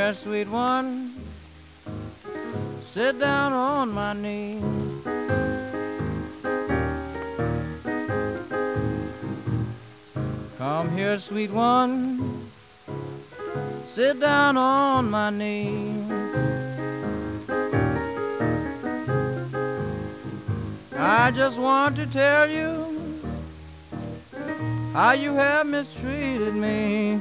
here, sweet one, sit down on my knee. Come here, sweet one, sit down on my knee. I just want to tell you how you have mistreated me.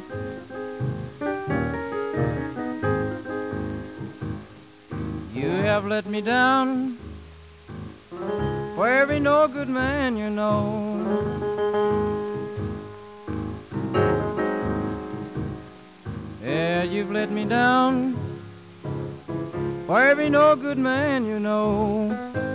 You have let me down for every no good man you know. Yeah, you've let me down for every no good man you know.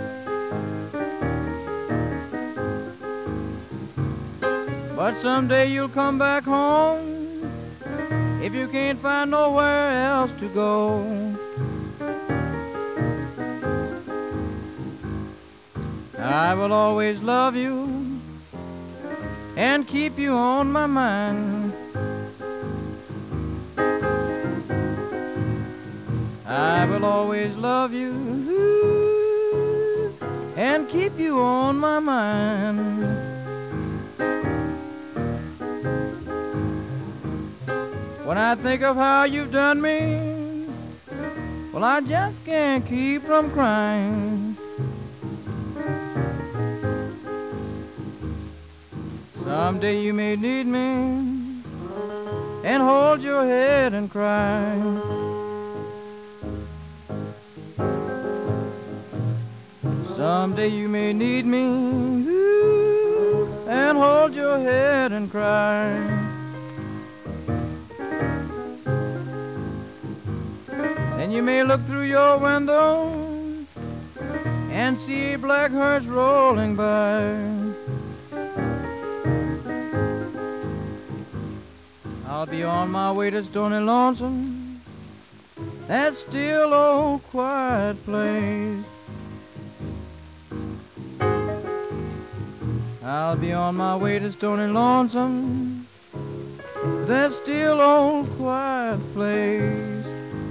But someday you'll come back home if you can't find nowhere else to go. I will always love you and keep you on my mind. I will always love you and keep you on my mind. When I think of how you've done me, well, I just can't keep from crying. Someday you may need me and hold your head and cry. Someday you may need me and hold your head and cry. Then you may look through your window and see black hearts rolling by. I'll be on my way to Stony Lonesome, that still old quiet place. I'll be on my way to Stony Lonesome, that still old quiet place.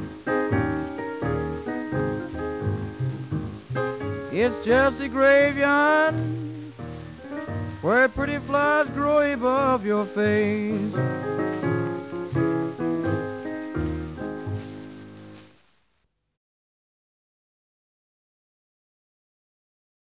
It's just a graveyard where pretty flowers grow above your face.